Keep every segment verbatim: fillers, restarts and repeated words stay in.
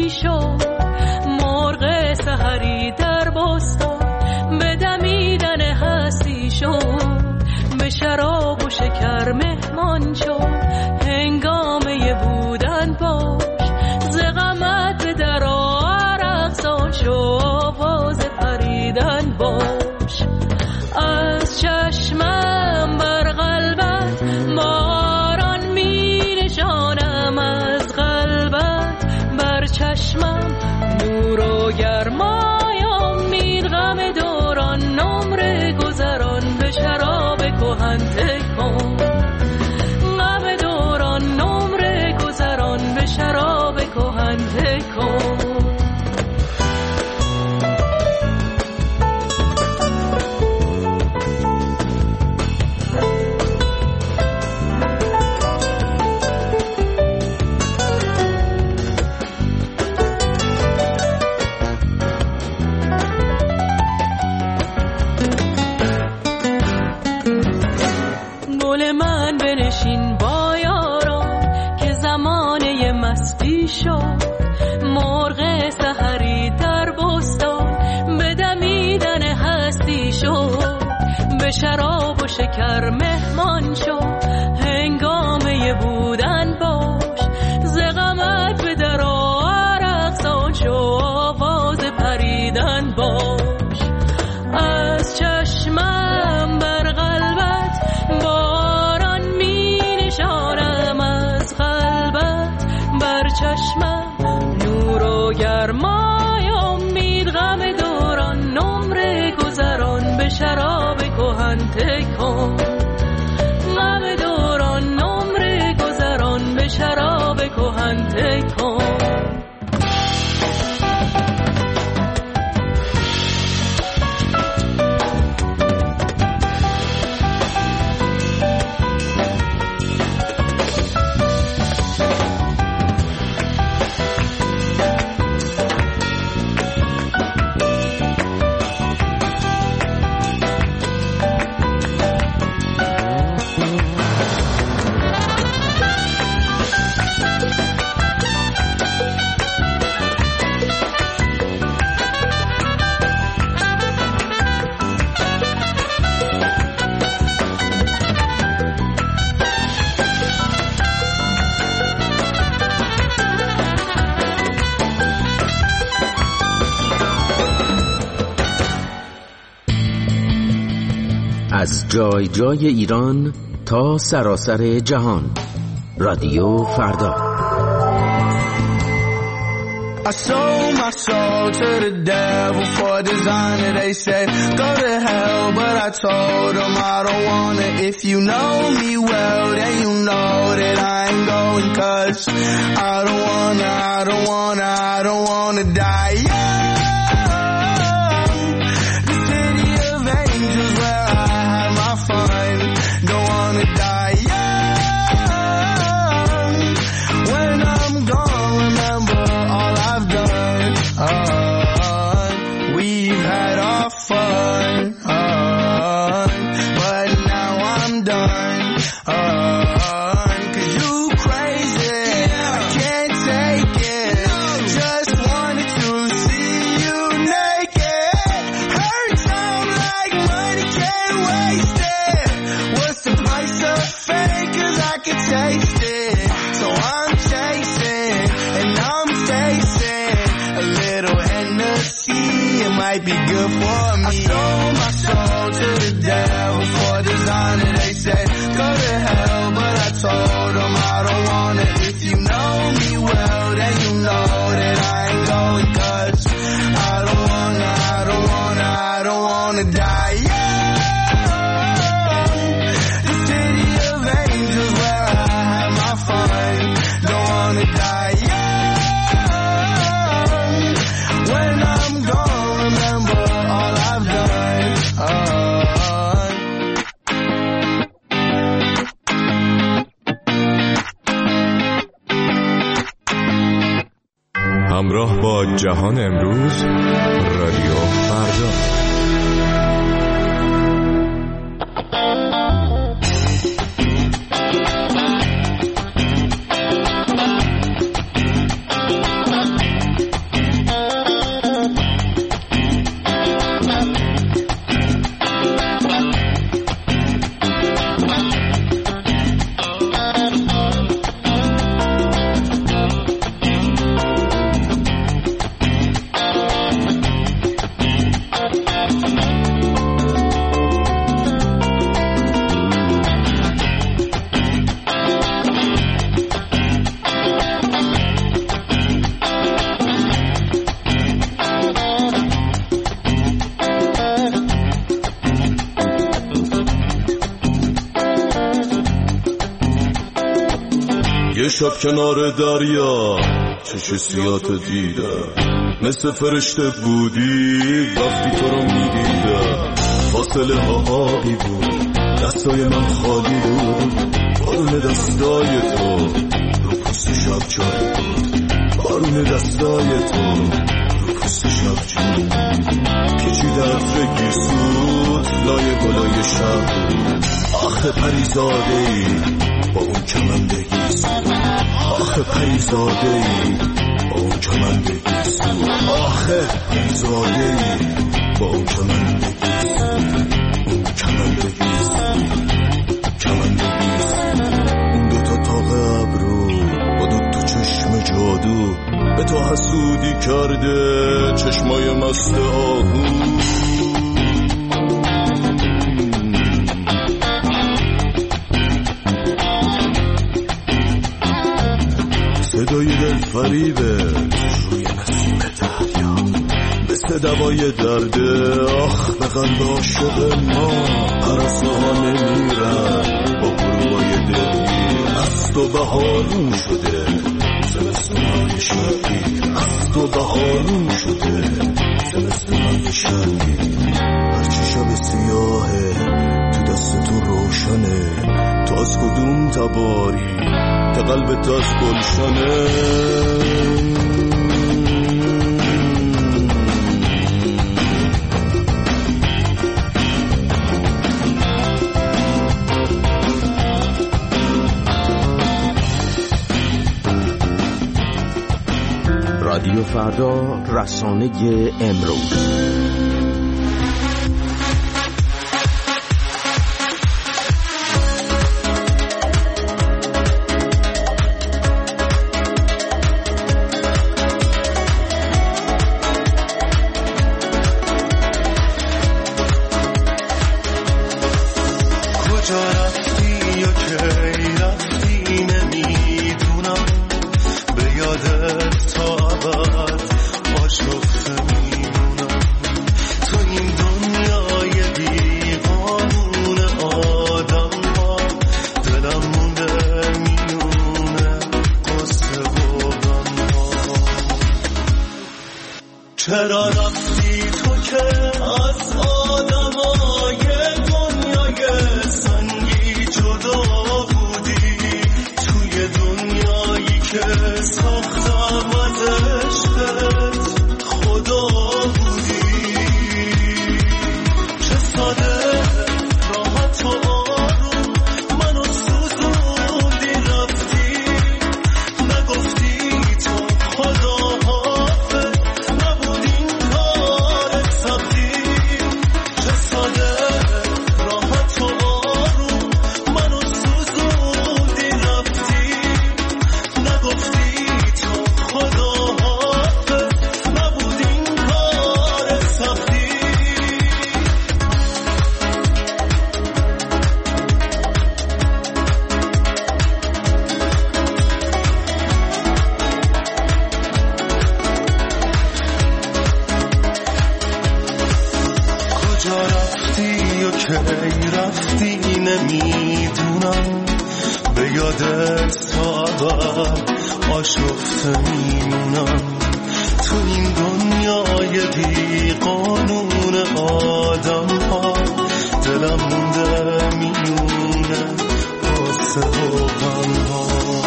مستی شد، مرغ سحری در بستان به دمیدن هستی شد، به شراب و شکر مهمان شد، هنگامه بودن باش، ز غمت به در عرق سان شو، آواز پریدن باش. از چشمم بر قلبت باران می نشانم، از قلبت بر چشمم نور و گرمای امید، غم دوران نمره گذران به شراب کهن تکن، غم دوران نمره گذران به شراب کهن تکن. مرغ سحری در بستان به دمیدن هستی شد، به شراب و شکر مهمان شد، هنگامه بودن باش، ز غمت به در عرق سان شو، آواز پریدن باش. از چشمم بر قلبت باران می نشانم، از قلبت بر چشمم نور و گرمای امید، غم دوران نمره گذران به شراب کهن تکن، غم دوران نمره گذران به شراب کهن تکن. از جای جای ایران تا سراسر جهان، رادیو فردا. I sold my soul to the devil for designer. They said go to hell, but I told them I don't wanna. If you know me well, then you know that I ain't going, cause I don't wanna, I don't wanna, I don't wanna die young. The city of angels where I had my fun. Don't wanna die young. When I'm gone, remember all I've done. Uh, we've had our fun, uh, but now I'm done. Uh, cause you crazy, I can't take it. Just wanted to see you naked. Hurt sound like money, can't waste it. What's the price of fame? Cause I can taste it. So I'm chasing and I'm facing a little Hennessy. It might be good for me. I sold my soul to the devil for designer. They said go to hell, but I told them I don't want it. If you know me well, then you know that I ain't going, cause I don't wanna, I don't wanna, I don't wanna die young. The city of angels where I had my fun. Don't wanna die young. When I'm gone, remember all I've done. Uh, همراه با جهان امروز، رادیو فردا. شب کنار دریا چش سیاتو دیدم، مثل فرشته بودی وقتی تو رو میدیدم. فاصله ها آبی بود، دستای من خالی بود، بارون دستای تو رو پوست شب چای بود، بارون دستای تو رو پوست شب چای بود. کشیده عطر گیسوت لای گلای شب بود. آخه پریزاده ای با اون کمندگی سود، آخه پریزاده ای با اون کمندگی سود، آخه پریزاده ای با اون کمندگی سود، اون کمندگی سود، کمندگی سود. اون دوتا تاق ابرو با دوتا چشم جادو به تو حسودی کرده، چشمای مست آهو. صدای دل فریبه روی نسیم دریا، مثل دوای درده. آخ به قلب عاشق ما عرصه ها نمیرن با گروهای دلگیر. از تو بهارون شده زمستونای شبی، از تو بهارون شده زمستونای شبی. هرچی شب سیاهه تو دست تو روشنه، تو از کدوم تباری که قلبت از گلشنه. رادیو فردا، رسانه امروز. چرا رفتی تو که از آدمای دنیای سنگی جدا بودی، توی دنیایی که ساختم از عشقت خدا بودی. چه ساده راحت و آروم منو سوزوندی، رفتی نگفتی تو خدا رفتی نمیدونم، به یادت ساعت آشفته میمونم. تو این دنیای بی قانون آدم ها دلم مونده میمونه قصه و غم ها.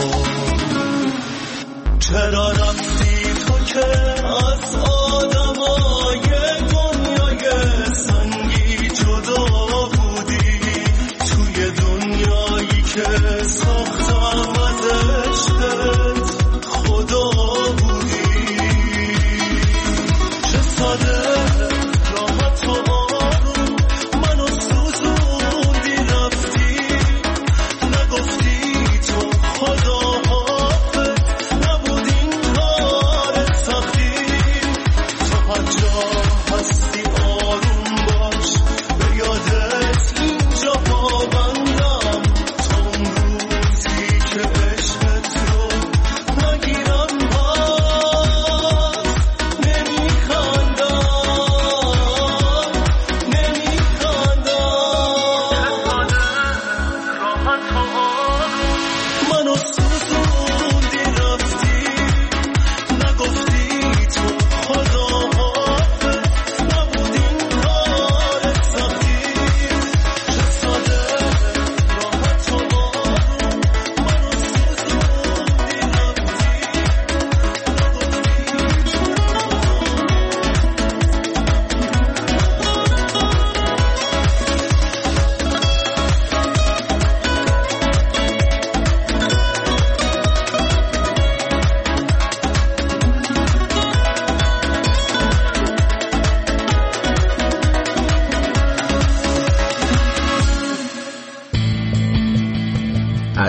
چرا رفتی تو که از آدمای دنیای سنگی جدا بودی، توی دنیایی که ساختم از عشقت خدا بودی. چه ساده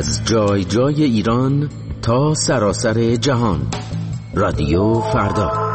از جای جای ایران تا سراسر جهان. رادیو فردا.